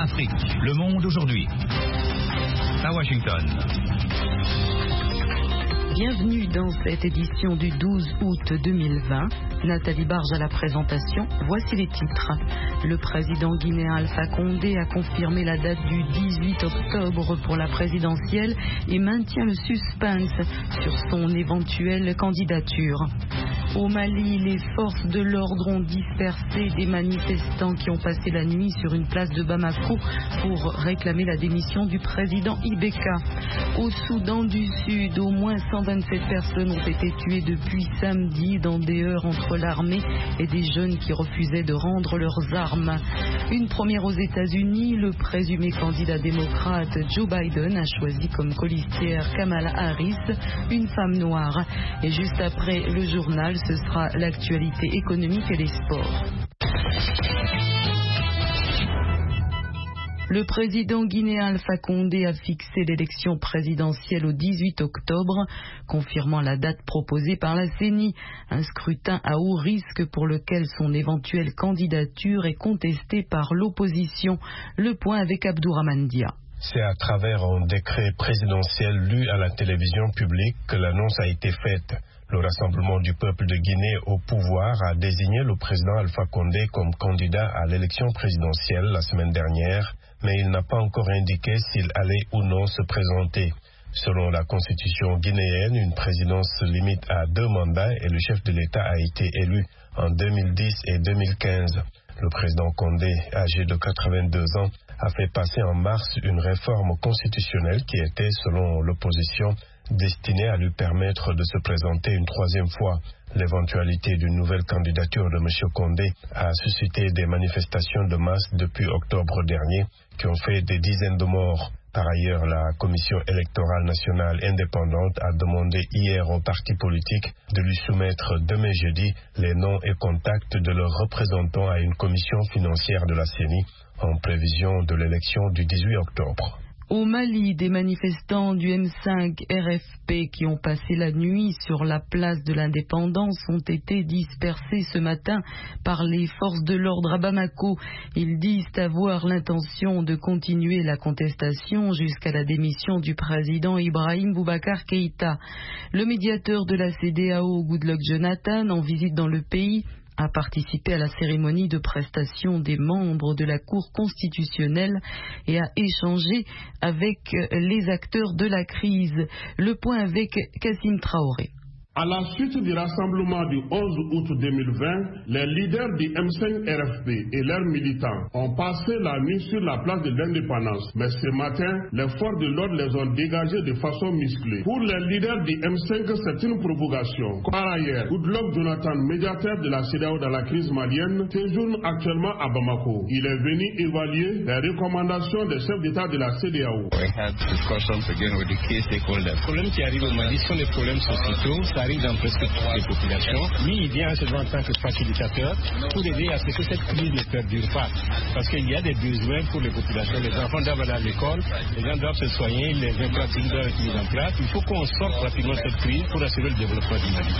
Afrique, le monde aujourd'hui. À Washington. Bienvenue dans cette édition du 12 août 2020. Nathalie Barge à la présentation. Voici les titres. Le président guinéen Alpha Condé a confirmé la date du 18 octobre pour la présidentielle et maintient le suspense sur son éventuelle candidature. Au Mali, les forces de l'ordre ont dispersé des manifestants qui ont passé la nuit sur une place de Bamako pour réclamer la démission du président Ibeka. Au Soudan du Sud, au moins 127 personnes ont été tuées depuis samedi dans des heurts entre l'armée et des jeunes qui refusaient de rendre leurs armes. Une première aux États-Unis, le présumé candidat démocrate Joe Biden a choisi comme colistière Kamala Harris, une femme noire. Et juste après le journal, ce sera l'actualité économique et les sports. Le président guinéen Alpha Condé a fixé l'élection présidentielle au 18 octobre, confirmant la date proposée par la CENI, un scrutin à haut risque pour lequel son éventuelle candidature est contestée par l'opposition. Le point avec Abdourahmane Dia. C'est à travers un décret présidentiel lu à la télévision publique que l'annonce a été faite. Le Rassemblement du peuple de Guinée au pouvoir a désigné le président Alpha Condé comme candidat à l'élection présidentielle la semaine dernière, mais il n'a pas encore indiqué s'il allait ou non se présenter. Selon la constitution guinéenne, une présidence se limite à 2 mandats et le chef de l'État a été élu en 2010 et 2015. Le président Condé, âgé de 82 ans, a fait passer en mars une réforme constitutionnelle qui était, selon l'opposition, destinée à lui permettre de se présenter une 3e fois. L'éventualité d'une nouvelle candidature de M. Condé a suscité des manifestations de masse depuis octobre dernier qui ont fait des dizaines de morts. Par ailleurs, la Commission électorale nationale indépendante a demandé hier aux partis politiques de lui soumettre demain jeudi les noms et contacts de leurs représentants à une commission financière de la CENI en prévision de l'élection du 18 octobre. Au Mali, des manifestants du M5 RFP qui ont passé la nuit sur la place de l'Indépendance ont été dispersés ce matin par les forces de l'ordre à Bamako. Ils disent avoir l'intention de continuer la contestation jusqu'à la démission du président Ibrahim Boubacar Keïta. Le médiateur de la CEDEAO, Goodluck Jonathan, en visite dans le pays, a participé à la cérémonie de prestation des membres de la Cour constitutionnelle et a échangé avec les acteurs de la crise. Le point avec Kassim Traoré. À la suite du rassemblement du 11 août 2020, les leaders du M5 RFP et leurs militants ont passé la nuit sur la place de l'Indépendance. Mais ce matin, les forces de l'ordre les ont dégagés de façon musclée. Pour les leaders du M5, c'est une provocation. Par ailleurs, Goodluck Jonathan, médiateur de la CEDEAO dans la crise malienne, séjourne actuellement à Bamako. Il est venu évaluer les recommandations des chefs d'État de la CEDEAO. We had discussions again with the key stakeholders. Le problème qui arrive au Mali sont des problèmes sociaux. Arrive dans presque toutes les populations. Lui, il vient seulement en tant que facilitateur pour aider à ce que cette crise ne perdure pas. Parce qu'il y a des besoins pour les populations. Les enfants doivent aller à l'école, les gens doivent se soigner, les infrastructures doivent être mises en place. Il faut qu'on sorte rapidement de cette crise pour assurer le développement du Mali.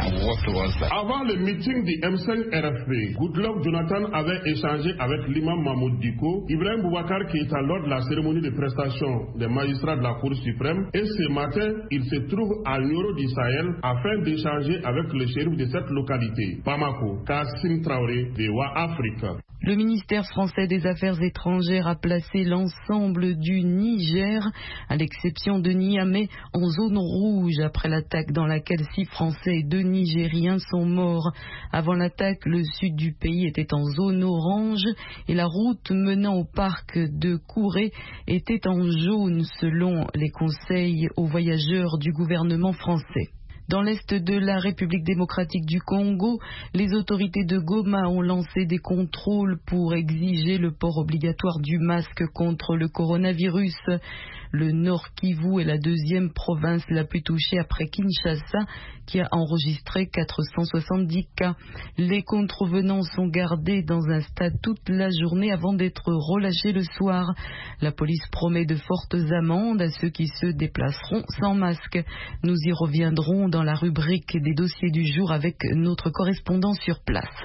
Avant le meeting du M5 RFP, Goodluck Jonathan avait échangé avec l'imam Mahmoud Diko, Ibrahim Boubacar qui est lors de la cérémonie de prestation des magistrats de la Cour suprême, et ce matin, il se trouve à Nioro du Sahel afin d'échanger avec le shérif de cette localité, Bamako, Kassim Traoré, de VOA Afrique. Le ministère français des Affaires étrangères a placé l'ensemble du Niger, à l'exception de Niamey, en zone rouge après l'attaque dans laquelle 6 Français et 2 Nigériens sont morts. Avant l'attaque, le sud du pays était en zone orange et la route menant au parc de Kouré était en jaune selon les conseils aux voyageurs du gouvernement français. Dans l'est de la République démocratique du Congo, les autorités de Goma ont lancé des contrôles pour exiger le port obligatoire du masque contre le coronavirus. Le Nord Kivu est la 2e province la plus touchée après Kinshasa, qui a enregistré 470 cas. Les contrevenants sont gardés dans un stade toute la journée avant d'être relâchés le soir. La police promet de fortes amendes à ceux qui se déplaceront sans masque. Nous y reviendrons dans la rubrique des dossiers du jour avec notre correspondant sur place.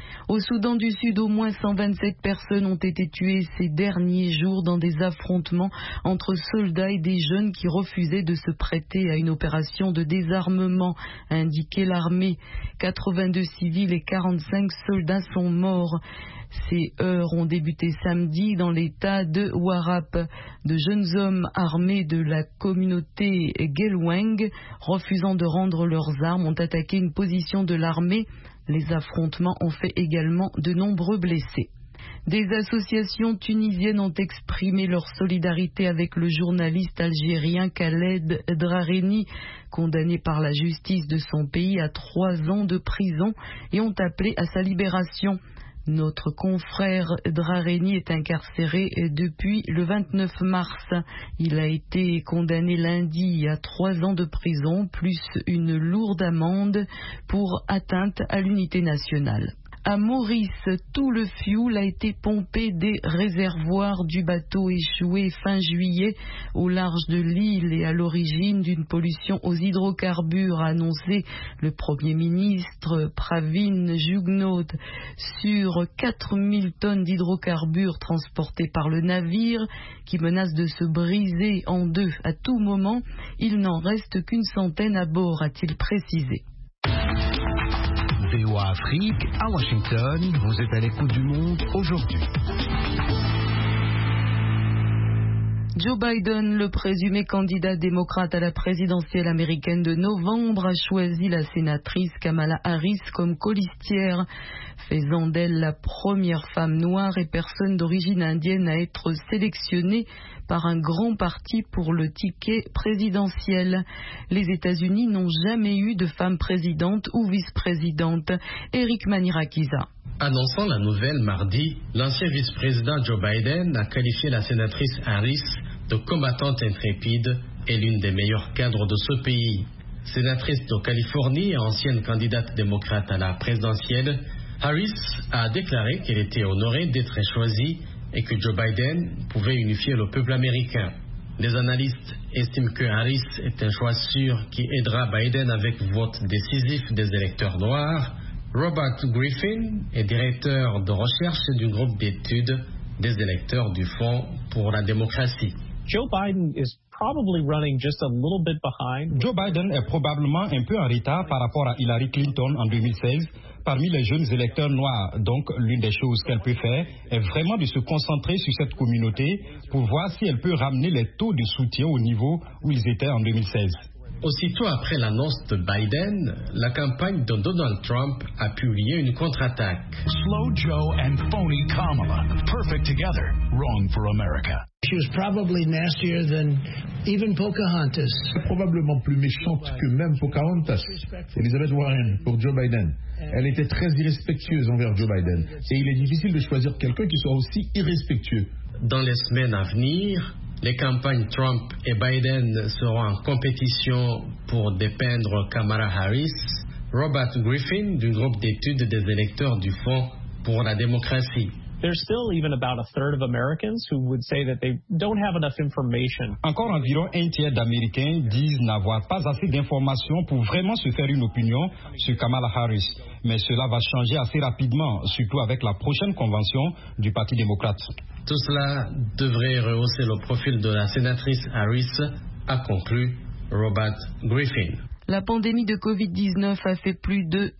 Au Soudan du Sud, au moins 127 personnes ont été tuées ces derniers jours dans des affrontements entre soldats et des jeunes qui refusaient de se prêter à une opération de désarmement, a indiqué l'armée. 82 civils et 45 soldats sont morts. Ces heurts ont débuté samedi dans l'état de Warrap. De jeunes hommes armés de la communauté Gelweng, refusant de rendre leurs armes, ont attaqué une position de l'armée. Les affrontements ont fait également de nombreux blessés. Des associations tunisiennes ont exprimé leur solidarité avec le journaliste algérien Khaled Drareni, condamné par la justice de son pays à 3 ans de prison, et ont appelé à sa libération. Notre confrère Drareni est incarcéré depuis le 29 mars. Il a été condamné lundi à 3 ans de prison, plus une lourde amende pour atteinte à l'unité nationale. À Maurice, tout le fioul a été pompé des réservoirs du bateau échoué fin juillet au large de l'île et à l'origine d'une pollution aux hydrocarbures, a annoncé le Premier ministre Pravin Jugnauth. Sur 4000 tonnes d'hydrocarbures transportées par le navire qui menace de se briser en deux à tout moment, il n'en reste qu'une centaine à bord, a-t-il précisé. VOA Afrique, à Washington, vous êtes à l'écoute du monde aujourd'hui. Joe Biden, le présumé candidat démocrate à la présidentielle américaine de novembre, a choisi la sénatrice Kamala Harris comme colistière, faisant d'elle la première femme noire et personne d'origine indienne à être sélectionnée par un grand parti pour le ticket présidentiel. Les États-Unis n'ont jamais eu de femme présidente ou vice-présidente. Eric Manirakiza. Annonçant la nouvelle mardi, l'ancien vice-président Joe Biden a qualifié la sénatrice Harris de combattante intrépide et l'une des meilleures cadres de ce pays. Sénatrice de Californie et ancienne candidate démocrate à la présidentielle, Harris a déclaré qu'elle était honorée d'être choisie et que Joe Biden pouvait unifier le peuple américain. Les analystes estiment que Harris est un choix sûr qui aidera Biden avec vote décisif des électeurs noirs. Robert Griffin est directeur de recherche du groupe d'études des électeurs du Fonds pour la démocratie. Joe Biden is probably running just a little bit behind. Joe Biden est probablement un peu en retard par rapport à Hillary Clinton en 2016 parmi les jeunes électeurs noirs. Donc, l'une des choses qu'elle peut faire est vraiment de se concentrer sur cette communauté pour voir si elle peut ramener les taux de soutien au niveau où ils étaient en 2016. Aussitôt après l'annonce de Biden, la campagne de Donald Trump a publié une contre-attaque. Slow Joe and phony Kamala, perfect together, wrong for America. She was probably nastier than even Pocahontas. Probablement plus méchante que même Pocahontas. Elizabeth Warren pour Joe Biden. Elle était très irrespectueuse envers Joe Biden. Et il est difficile de choisir quelqu'un qui soit aussi irrespectueux. Dans les semaines à venir, les campagnes Trump et Biden seront en compétition pour dépeindre Kamala Harris. Robert Griffin du groupe d'études des électeurs du Fonds pour la démocratie. There's still even about a third of Americans who would say that they don't have enough information. Encore environ un tiers d'Américains disent n'avoir pas assez d'informations pour vraiment se faire une opinion sur Kamala Harris. Mais cela va changer assez rapidement, surtout avec la prochaine convention du Parti démocrate. Tout cela devrait rehausser le profil de la sénatrice Harris, a conclu Robert Griffin. La pandémie de Covid-19 a fait plus de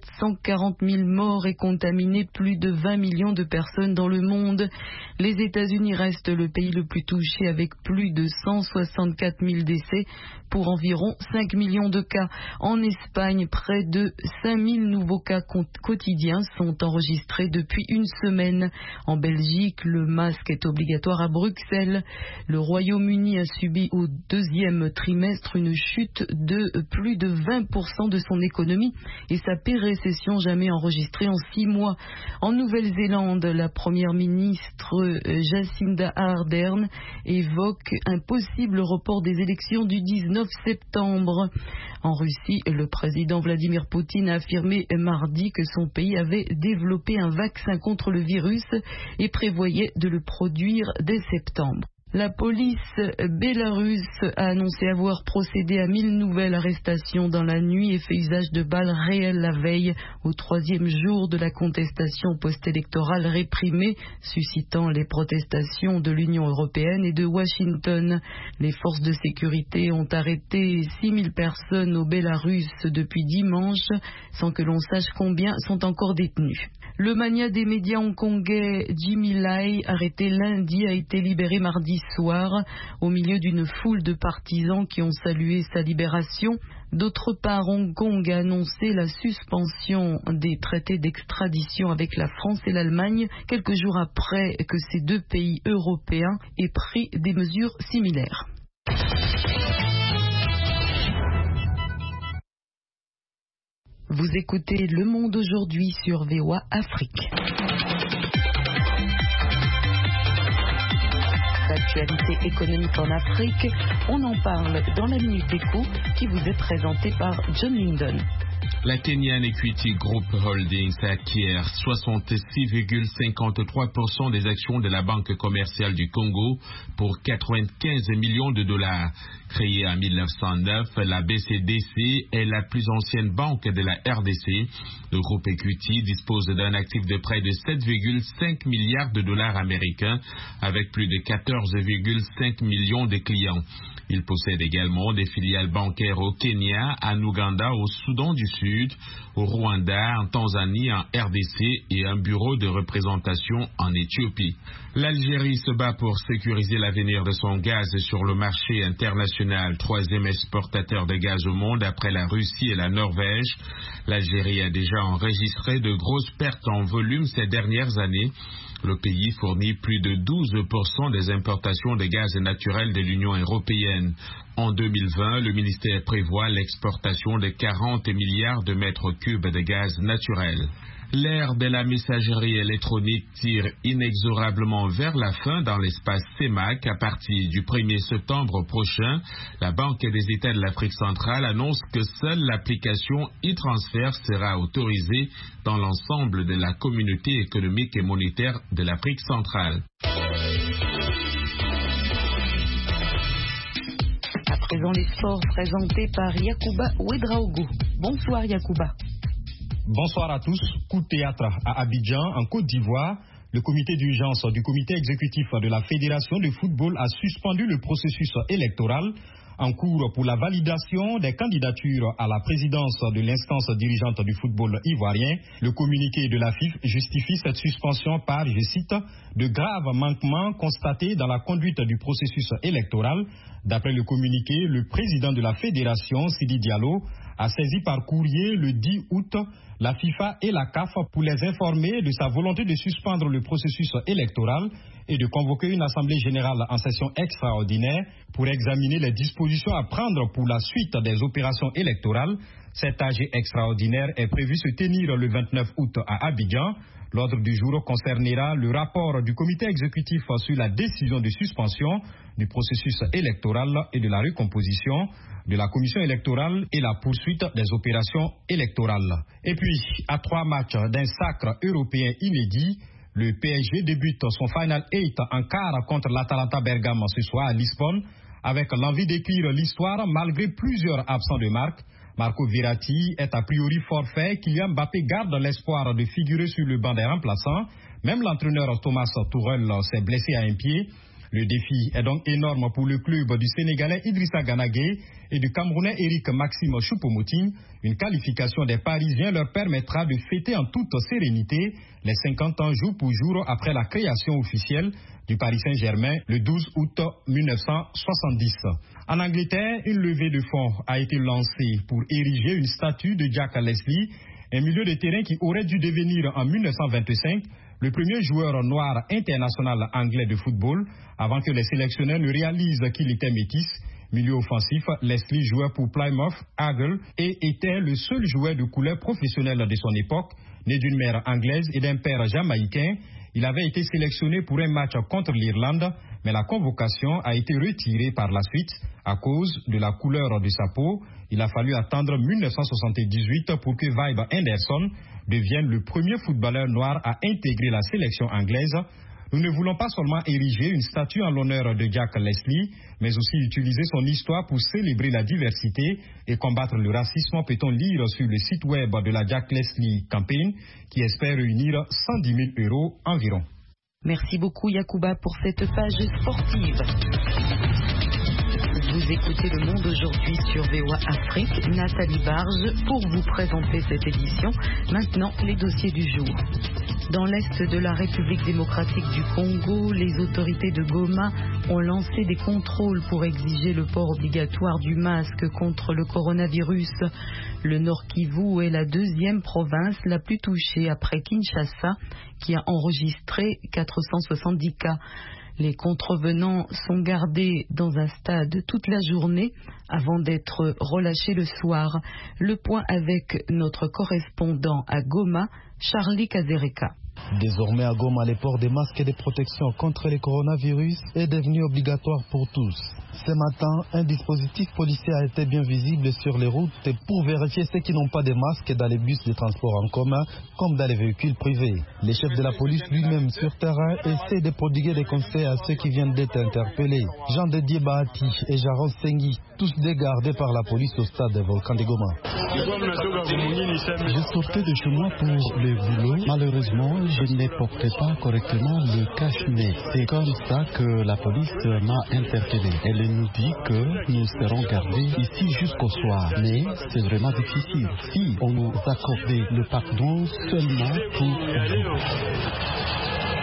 740 000 morts et contaminé plus de 20 millions de personnes dans le monde. Les États-Unis restent le pays le plus touché avec plus de 164 000 décès pour environ 5 millions de cas. En Espagne, près de 5 000 nouveaux cas quotidiens sont enregistrés depuis une semaine. En Belgique, le masque est obligatoire à Bruxelles. Le Royaume-Uni a subi au deuxième trimestre une chute de plus de 20% de son économie et sa pire récession jamais enregistrée en 6 mois. En Nouvelle-Zélande, la première ministre Jacinda Ardern évoque un possible report des élections du 19 septembre. En Russie, le président Vladimir Poutine a affirmé mardi que son pays avait développé un vaccin contre le virus et prévoyait de le produire dès septembre. La police bélarusse a annoncé avoir procédé à 1000 nouvelles arrestations dans la nuit et fait usage de balles réelles la veille, au 3e jour de la contestation post-électorale réprimée, suscitant les protestations de l'Union européenne et de Washington. Les forces de sécurité ont arrêté 6000 personnes au Bélarus depuis dimanche, sans que l'on sache combien sont encore détenus. Le mania des médias hongkongais Jimmy Lai, arrêté lundi, a été libéré mardi soir au milieu d'une foule de partisans qui ont salué sa libération. D'autre part, Hong Kong a annoncé la suspension des traités d'extradition avec la France et l'Allemagne quelques jours après que ces deux pays européens aient pris des mesures similaires. Vous écoutez Le Monde aujourd'hui sur VOA Afrique. L'actualité économique en Afrique, on en parle dans la Minute Éco qui vous est présentée par John Lindon. La Kenyan Equity Group Holdings acquiert 66,53% des actions de la Banque commerciale du Congo pour 95 millions de dollars. Créée en 1909, la BCDC est la plus ancienne banque de la RDC. Le groupe Equity dispose d'un actif de près de 7,5 milliards de dollars américains avec plus de 14,5 millions de clients. Il possède également des filiales bancaires au Kenya, en Ouganda, au Soudan du Sud, au Rwanda, en Tanzanie, en RDC et un bureau de représentation en Éthiopie. L'Algérie se bat pour sécuriser l'avenir de son gaz sur le marché international, 3e exportateur de gaz au monde après la Russie et la Norvège. L'Algérie a déjà enregistré de grosses pertes en volume ces dernières années. Le pays fournit plus de 12% des importations de gaz naturel de l'Union européenne. En 2020, le ministère prévoit l'exportation de 40 milliards de mètres cubes de gaz naturel. L'ère de la messagerie électronique tire inexorablement vers la fin dans l'espace CEMAC. À partir du 1er septembre prochain, la Banque des États de l'Afrique centrale annonce que seule l'application e-transfert sera autorisée dans l'ensemble de la communauté économique et monétaire de l'Afrique centrale. À présent, les sports présentés par Yacouba Ouedraogo. Bonsoir Yacouba. Bonsoir à tous. Coup de théâtre à Abidjan, en Côte d'Ivoire. Le comité d'urgence du comité exécutif de la Fédération de football a suspendu le processus électoral en cours pour la validation des candidatures à la présidence de l'instance dirigeante du football ivoirien. Le communiqué de la FIF justifie cette suspension par, je cite, de graves manquements constatés dans la conduite du processus électoral. D'après le communiqué, le président de la fédération, Sidi Diallo, a saisi par courrier le 10 août la FIFA et la CAF pour les informer de sa volonté de suspendre le processus électoral et de convoquer une assemblée générale en session extraordinaire pour examiner les dispositions à prendre pour la suite des opérations électorales. Cet AG extraordinaire est prévu se tenir le 29 août à Abidjan. L'ordre du jour concernera le rapport du comité exécutif sur la décision de suspension du processus électoral et de la recomposition de la commission électorale et la poursuite des opérations électorales. Et puis, à 3 matchs d'un sacre européen inédit, le PSG débute son Final 8 en quart contre l'Atalanta Bergame ce soir à Lisbonne, avec l'envie d'écrire l'histoire malgré plusieurs absents de marque. Marco Verratti est a priori forfait. Kylian Mbappé garde l'espoir de figurer sur le banc des remplaçants. Même l'entraîneur Thomas Tuchel s'est blessé à un pied. Le défi est donc énorme pour le club du Sénégalais Idrissa Gana Gueye et du Camerounais Eric Maxime Choupo-Moting. Une qualification des Parisiens leur permettra de fêter en toute sérénité les 50 ans jour pour jour après la création officielle du Paris Saint-Germain le 12 août 1970. En Angleterre, une levée de fonds a été lancée pour ériger une statue de Jack Leslie, un milieu de terrain qui aurait dû devenir en 1925 le premier joueur noir international anglais de football, avant que les sélectionneurs ne réalisent qu'il était métis. Milieu offensif, Leslie jouait pour Plymouth Argyle et était le seul joueur de couleur professionnelle de son époque. Né d'une mère anglaise et d'un père jamaïcain, il avait été sélectionné pour un match contre l'Irlande, mais la convocation a été retirée par la suite à cause de la couleur de sa peau. Il a fallu attendre 1978 pour que Vibe Henderson devienne le premier footballeur noir à intégrer la sélection anglaise. Nous ne voulons pas seulement ériger une statue en l'honneur de Jack Leslie, mais aussi utiliser son histoire pour célébrer la diversité et combattre le racisme, peut-on lire sur le site web de la Jack Leslie Campaign, qui espère réunir 110 000 € environ. Merci beaucoup Yacouba pour cette page sportive. Vous écoutez Le Monde aujourd'hui sur VOA Afrique. Nathalie Barge pour vous présenter cette édition. Maintenant, les dossiers du jour. Dans l'est de la République démocratique du Congo, les autorités de Goma ont lancé des contrôles pour exiger le port obligatoire du masque contre le coronavirus. Le Nord Kivu est la deuxième province la plus touchée après Kinshasa, qui a enregistré 470 cas. Les contrevenants sont gardés dans un stade toute la journée avant d'être relâchés le soir. Le point avec notre correspondant à Goma, Charlie Kazereka. Désormais à Goma, le port des masques et des protections contre le coronavirus est devenu obligatoire pour tous. Ce matin, un dispositif policier a été bien visible sur les routes pour vérifier ceux qui n'ont pas de masques dans les bus de transport en commun comme dans les véhicules privés. Le chef de la police lui-même sur terrain essaie de prodiguer des conseils à ceux qui viennent d'être interpellés. Jean Didier Bahati et Jaron Sengi, tous dégardés par la police au stade de Volcan de Goma. Je sortais de chez moi pour le boulot. Malheureusement, je ne portais pas correctement le cache-nez. C'est comme ça que la police m'a interpellé. Elle nous dit que nous serons gardés ici jusqu'au soir. Mais c'est vraiment difficile. Si on nous accordait le pardon seulement pour vous.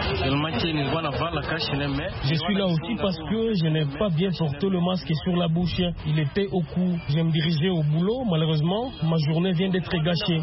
Je suis là aussi parce que je n'ai pas bien porté le masque sur la bouche. Il était au cou. Je me dirigeais au boulot. Malheureusement, ma journée vient d'être gâchée.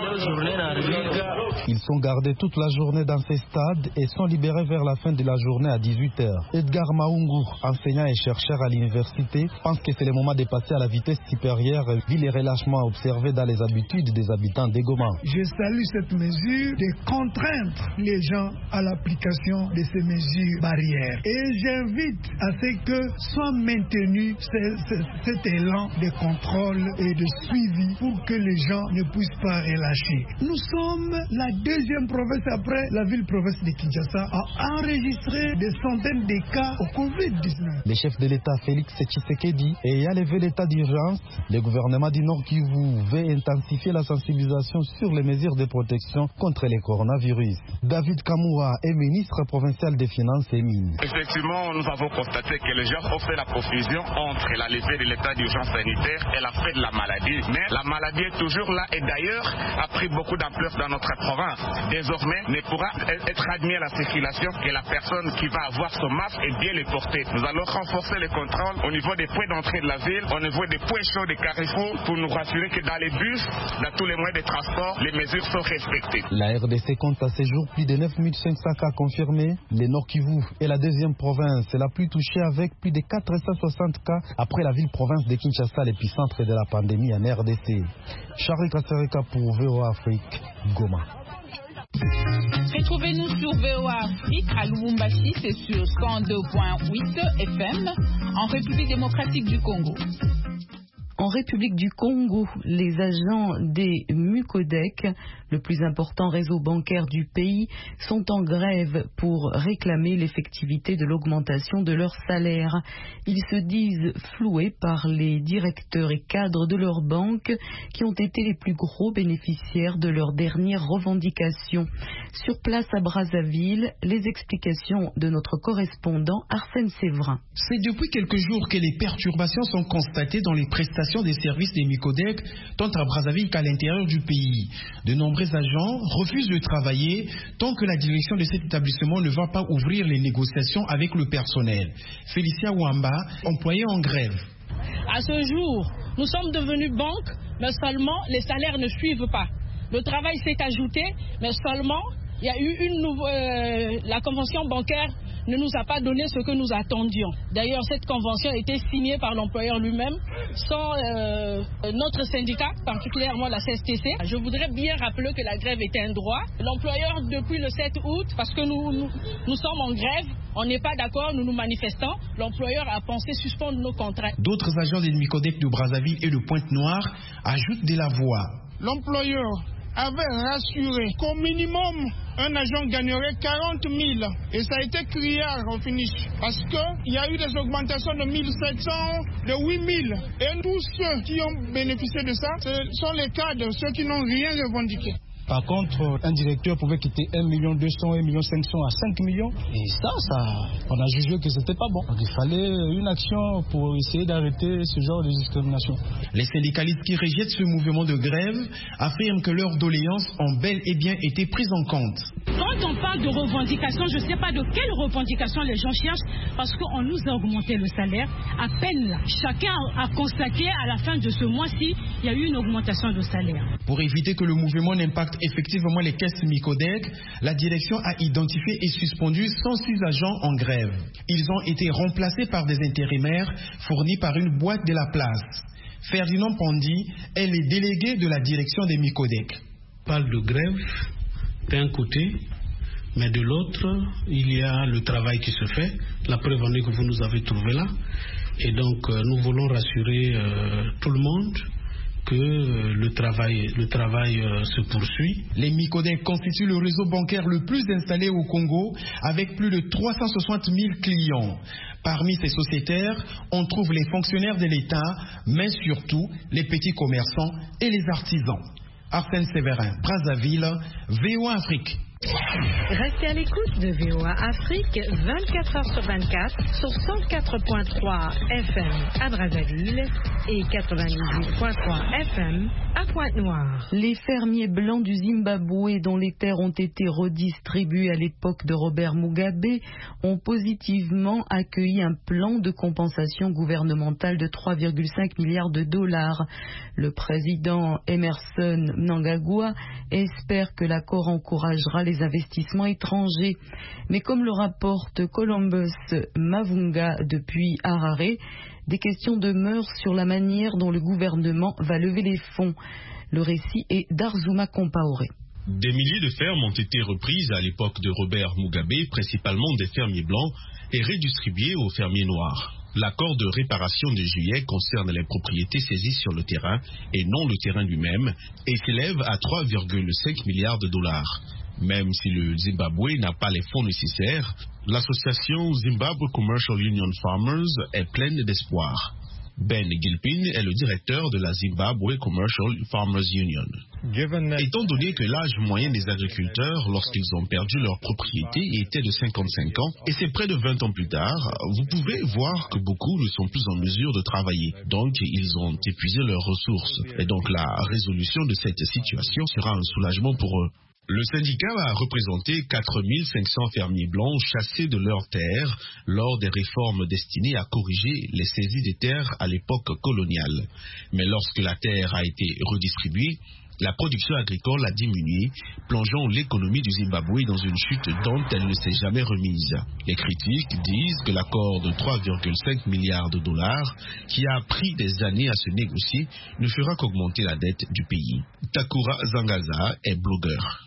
Ils sont gardés toute la journée dans ces stades et sont libérés vers la fin de la journée à 18h. Edgar Maungu, enseignant et chercheur à l'université, pense que c'est le moment de passer à la vitesse supérieure vu les relâchements observés dans les habitudes des habitants de Goma. Je salue cette mesure de contraindre les gens à l'application de ces mesures barrières. Et j'invite à ce que soit maintenu cet élan de contrôle et de suivi pour que les gens ne puissent pas relâcher. Nous sommes la deuxième province après la ville-province de Kinshasa à enregistrer des centaines de cas au Covid-19. Le chef de l'État Félix Tshisekedi ayant levé l'état d'urgence, le gouvernement du Nord Kivu veut intensifier la sensibilisation sur les mesures de protection contre le coronavirus. David Kamoura est ministre provincial des Finances et Mines. Effectivement, nous avons constaté que les gens ont fait la confusion entre la levée de l'état d'urgence sanitaire et la fin de la maladie. Mais la maladie est toujours là et d'ailleurs a pris beaucoup d'ampleur dans notre province. Désormais, ne pourra être admis à la circulation que la personne qui va avoir son masque est bien le porter. Nous allons renforcer les contrôles au niveau des points d'entrée de la ville, au niveau des points chauds des carrefours pour nous rassurer que dans les bus, dans tous les moyens de transport, les mesures sont respectées. La RDC compte à ce jour plus de 9500 cas confirmés. Le Nord Kivu est la deuxième province la plus touchée avec plus de 460 cas après la ville-province de Kinshasa, l'épicentre de la pandémie en RDC. Charles Kassereka pour VOA Afrique, Goma. Retrouvez-nous sur VOA Afrique à Lubumbashi, c'est sur 102.8 FM en République démocratique du Congo. En République du Congo, les agents des Mucodec, le plus important réseau bancaire du pays, sont en grève pour réclamer l'effectivité de l'augmentation de leur salaire. Ils se disent floués par les directeurs et cadres de leurs banques qui ont été les plus gros bénéficiaires de leurs dernières revendications. Sur place à Brazzaville, les explications de notre correspondant Arsène Séverin. C'est depuis quelques jours que les perturbations sont constatées dans les prestations des services des Mucodec, tant à Brazzaville qu'à l'intérieur du pays. De nombreux agents refusent de travailler tant que la direction de cet établissement ne va pas ouvrir les négociations avec le personnel. Félicia Wamba, employée en grève. À ce jour, nous sommes devenus banque, mais seulement les salaires ne suivent pas. Le travail s'est ajouté, mais seulement il y a eu la convention bancaire ne nous a pas donné ce que nous attendions. D'ailleurs, cette convention a été signée par l'employeur lui-même, sans notre syndicat, particulièrement la CSTC. Je voudrais bien rappeler que la grève était un droit. L'employeur, depuis le 7 août, parce que nous sommes en grève, on n'est pas d'accord, nous nous manifestons, l'employeur a pensé suspendre nos contrats. D'autres agents des Mucodec de Brazzaville et de Pointe-Noire ajoutent de la voix. L'employeur avait rassuré qu'au minimum, un agent gagnerait 40 000. Et ça a été criard au finish. Parce qu'il y a eu des augmentations de 1 700, de 8 000. Et tous ceux qui ont bénéficié de ça, ce sont les cadres, ceux qui n'ont rien revendiqué. Par contre, un directeur pouvait quitter 1 200 000, 1 500 000 à 5 millions. Et ça, on a jugé que c'était pas bon. Donc il fallait une action pour essayer d'arrêter ce genre de discrimination. Les syndicalistes qui rejettent ce mouvement de grève affirment que leurs doléances ont bel et bien été prises en compte. Quand on parle de revendications, je ne sais pas de quelles revendications les gens cherchent, parce qu'on nous a augmenté le salaire à peine là. Chacun a constaté à la fin de ce mois-ci, il y a eu une augmentation de salaire. Pour éviter que le mouvement n'impacte effectivement les caisses Micodec, la direction a identifié et suspendu 106 agents en grève. Ils ont été remplacés par des intérimaires fournis par une boîte de la place. Ferdinand Pondy est le délégué de la direction des Micodec. On parle de grève d'un côté, mais de l'autre, il y a le travail qui se fait, la preuve en est que vous nous avez trouvé là. Et donc, nous voulons rassurer tout le monde que le travail se poursuit. Les Micodec constituent le réseau bancaire le plus installé au Congo, avec plus de 360 000 clients. Parmi ces sociétaires, on trouve les fonctionnaires de l'État, mais surtout les petits commerçants et les artisans. Arsène Séverin, Brazzaville, VOA Afrique. Restez à l'écoute de VOA Afrique 24 heures sur 24 sur 104.3 FM à Brazzaville et 98.3 FM à Pointe-Noire. Les fermiers blancs du Zimbabwe dont les terres ont été redistribuées à l'époque de Robert Mugabe ont positivement accueilli un plan de compensation gouvernementale de 3,5 milliards de dollars. Le président Emerson Mnangagwa espère que l'accord encouragera les investissements étrangers. Mais comme le rapporte Columbus Mavunga depuis Harare, des questions demeurent sur la manière dont le gouvernement va lever les fonds. Le récit est d'Arzuma Compaoré. Des milliers de fermes ont été reprises à l'époque de Robert Mugabe, principalement des fermiers blancs, et redistribuées aux fermiers noirs. L'accord de réparation de juillet concerne les propriétés saisies sur le terrain et non le terrain lui-même et s'élève à 3,5 milliards de dollars. Même si le Zimbabwe n'a pas les fonds nécessaires, l'association Zimbabwe Commercial Union Farmers est pleine d'espoir. Ben Gilpin est le directeur de la Zimbabwe Commercial Farmers Union. Étant donné que l'âge moyen des agriculteurs lorsqu'ils ont perdu leur propriété était de 55 ans, et c'est près de 20 ans plus tard, vous pouvez voir que beaucoup ne sont plus en mesure de travailler. Donc, ils ont épuisé leurs ressources. Et donc, la résolution de cette situation sera un soulagement pour eux. Le syndicat a représenté 4500 fermiers blancs chassés de leurs terres lors des réformes destinées à corriger les saisies des terres à l'époque coloniale. Mais lorsque la terre a été redistribuée, la production agricole a diminué, plongeant l'économie du Zimbabwe dans une chute dont elle ne s'est jamais remise. Les critiques disent que l'accord de 3,5 milliards de dollars, qui a pris des années à se négocier, ne fera qu'augmenter la dette du pays. Takura Zangaza est blogueur.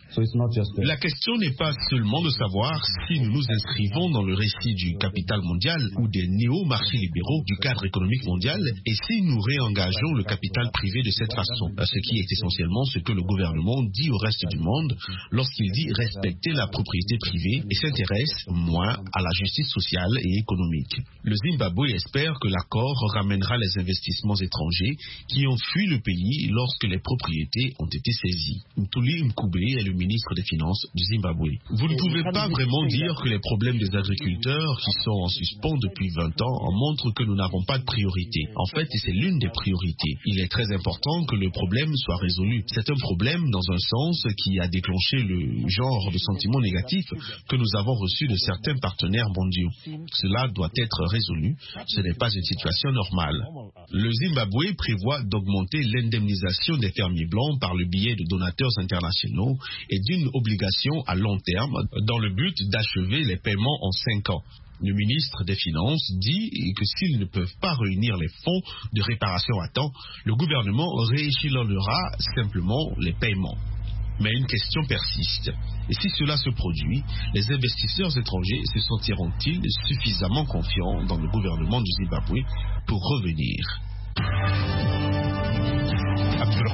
La question n'est pas seulement de savoir si nous nous inscrivons dans le récit du capital mondial ou des néo-marchés libéraux du cadre économique mondial et si nous réengageons le capital privé de cette façon, ce qui est essentiellement ce que le gouvernement dit au reste du monde lorsqu'il dit respecter la propriété privée et s'intéresse moins à la justice sociale et économique. Le Zimbabwe espère que l'accord ramènera les investissements étrangers qui ont fui le pays lorsque les propriétés ont été saisies. Ntuli Mkube est le ministre des Finances du Zimbabwe. Vous ne pouvez pas vraiment dire que les problèmes des agriculteurs qui sont en suspens depuis 20 ans montrent que nous n'avons pas de priorité. En fait, c'est l'une des priorités. Il est très important que le problème soit résolu. C'est un problème dans un sens qui a déclenché le genre de sentiments négatifs que nous avons reçus de certains partenaires mondiaux. Cela doit être résolu. Ce n'est pas une situation normale. Le Zimbabwe prévoit d'augmenter l'indemnisation des fermiers blancs par le biais de donateurs internationaux et d'une obligation à long terme dans le but d'achever les paiements en 5 ans. Le ministre des Finances dit que s'ils ne peuvent pas réunir les fonds de réparation à temps, le gouvernement rééchelonnera simplement les paiements. Mais une question persiste. Et si cela se produit, les investisseurs étrangers se sentiront-ils suffisamment confiants dans le gouvernement du Zimbabwe pour revenir?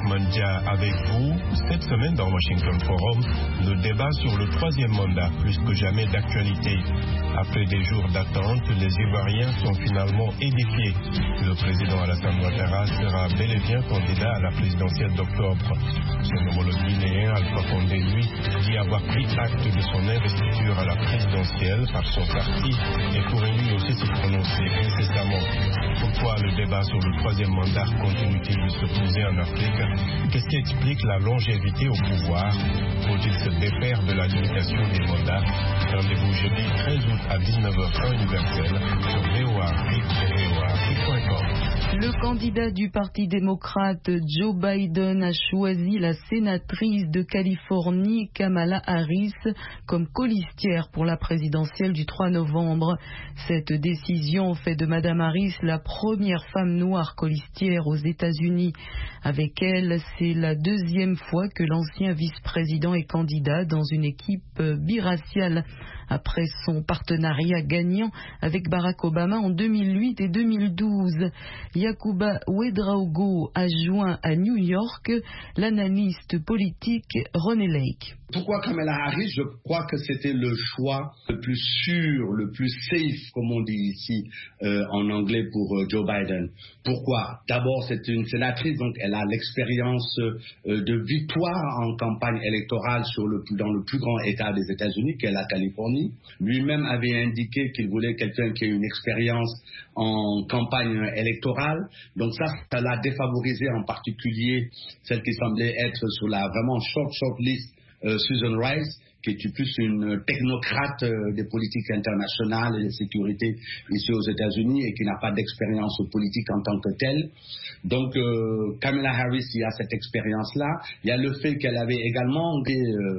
Mandia avec vous. Cette semaine dans Washington Forum, le débat sur le troisième mandat, plus que jamais d'actualité. Après des jours d'attente, les Ivoiriens sont finalement édifiés. Le président Alassane Ouattara sera bel et bien candidat à la présidentielle d'octobre. Son homologue guinéen Alpha Condé, lui, dit avoir pris acte de son investiture à la présidentielle par son parti et pourrait lui aussi se prononcer incessamment. Pourquoi le débat sur le troisième mandat continue-t-il de se poser en Afrique? Qu'est-ce qui explique la longévité au pouvoir? Faut-il se défaire de la limitation des mandats? Rendez-vous jeudi 13 août à 19h universel sur VOA Afrique et voaafrique.com. Le candidat du Parti démocrate Joe Biden a choisi la sénatrice de Californie Kamala Harris comme colistière pour la présidentielle du 3 novembre. Cette décision fait de Madame Harris la première femme noire colistière aux États-Unis. Avec elle, c'est la deuxième fois que l'ancien vice-président est candidat dans une équipe biraciale, après son partenariat gagnant avec Barack Obama en 2008 et 2012. Yacouba Ouedraogo a joint à New York l'analyste politique René Lake. Pourquoi Kamala Harris? Je crois que c'était le choix le plus sûr, le plus safe, comme on dit ici en anglais pour Joe Biden. Pourquoi? D'abord, c'est une sénatrice, donc elle a l'expérience de victoire en campagne électorale dans le plus grand État des États-Unis, qui est la Californie. Lui-même avait indiqué qu'il voulait quelqu'un qui ait une expérience en campagne électorale. Donc ça l'a défavorisé, en particulier celle qui semblait être sur la vraiment short list, Susan Rice, qui est plus une technocrate des politiques internationales et de sécurité ici aux États-Unis et qui n'a pas d'expérience politique en tant que telle. Donc Kamala Harris, il y a cette expérience-là. Il y a le fait qu'elle avait également été,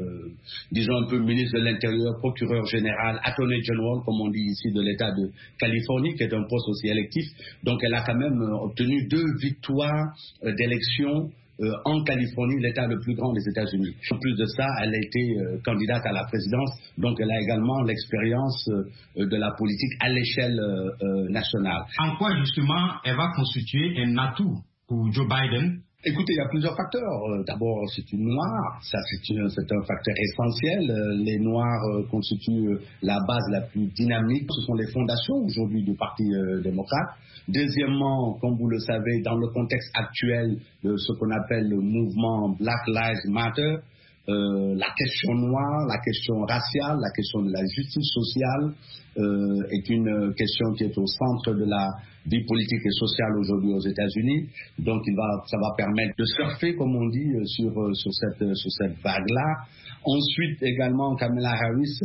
disons un peu ministre de l'Intérieur, procureur général, attorney general, comme on dit ici, de l'État de Californie, qui est un poste aussi électif. Donc elle a quand même obtenu 2 victoires d'élection en Californie, l'État le plus grand des États-Unis. En plus de ça, elle a été candidate à la présidence, donc elle a également l'expérience de la politique à l'échelle nationale. En quoi, justement, elle va constituer un atout pour Joe Biden? Écoutez, il y a plusieurs facteurs. D'abord, c'est une noire. Ça, c'est un facteur essentiel. Les noirs constituent la base la plus dynamique. Ce sont les fondations aujourd'hui du Parti démocrate. Deuxièmement, comme vous le savez, dans le contexte actuel de ce qu'on appelle le mouvement Black Lives Matter, la question noire, la question raciale, la question de la justice sociale est une question qui est au centre de la vie politique et sociale aujourd'hui aux États-Unis. Donc ça va permettre de surfer, comme on dit, sur cette vague-là. Ensuite, également, Kamala Harris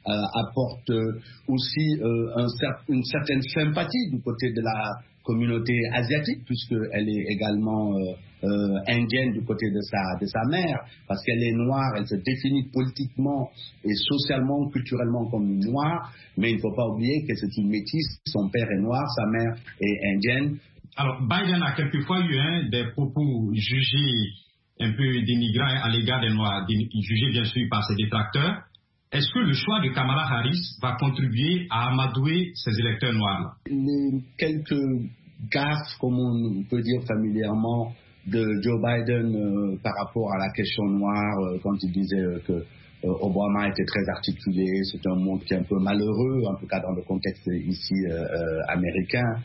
apporte aussi une certaine sympathie du côté de la communauté asiatique, puisqu'elle est également indienne du côté de sa mère, parce qu'elle est noire, elle se définit politiquement et socialement, culturellement comme une noire, mais il ne faut pas oublier que c'est une métisse, son père est noir, sa mère est indienne. Alors, Biden a quelquefois eu des propos jugés un peu dénigrants à l'égard des Noirs, jugés bien sûr par ses détracteurs. Est-ce que le choix de Kamala Harris va contribuer à amadouer ces électeurs noirs? Quelques gaffes, comme on peut dire familièrement, de Joe Biden par rapport à la question noire, quand il disait que Obama était très articulé, c'est un mot qui est un peu malheureux, en tout cas dans le contexte ici américain.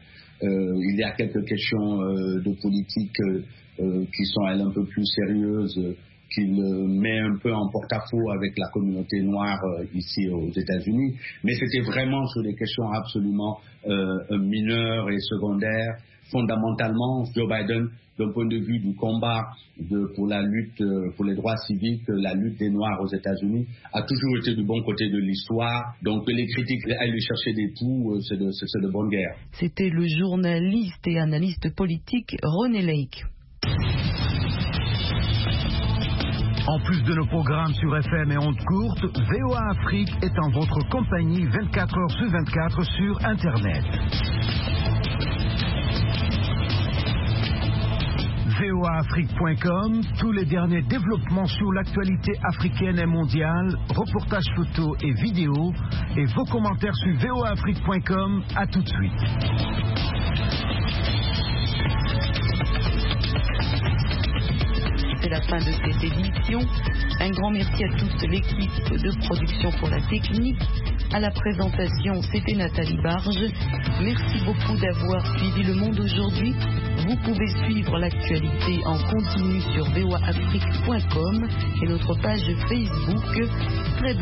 Il y a quelques questions de politique qui sont, elles, un peu plus sérieuses, qu'il met un peu en porte-à-faux avec la communauté noire ici aux États-Unis. Mais c'était vraiment sur des questions absolument mineures et secondaires. Fondamentalement, Joe Biden, d'un point de vue du combat pour la lutte pour les droits civiques, la lutte des Noirs aux États-Unis, a toujours été du bon côté de l'histoire. Donc les critiques aillent lui chercher des poux, c'est de bonne guerre. C'était le journaliste et analyste politique René Lake. En plus de nos programmes sur FM et ondes courtes, VOA Afrique est en votre compagnie 24 heures sur 24 sur Internet. voaafrique.com, tous les derniers développements sur l'actualité africaine et mondiale, reportages photos et vidéos, et vos commentaires sur voaafrique.com. À tout de suite. c'est la fin de cette édition. Un grand merci à toute l'équipe de production pour la technique. À la présentation, c'était Nathalie Barge. Merci beaucoup d'avoir suivi Le Monde aujourd'hui. Vous pouvez suivre l'actualité en continu sur voaafrique.com et notre page Facebook. Très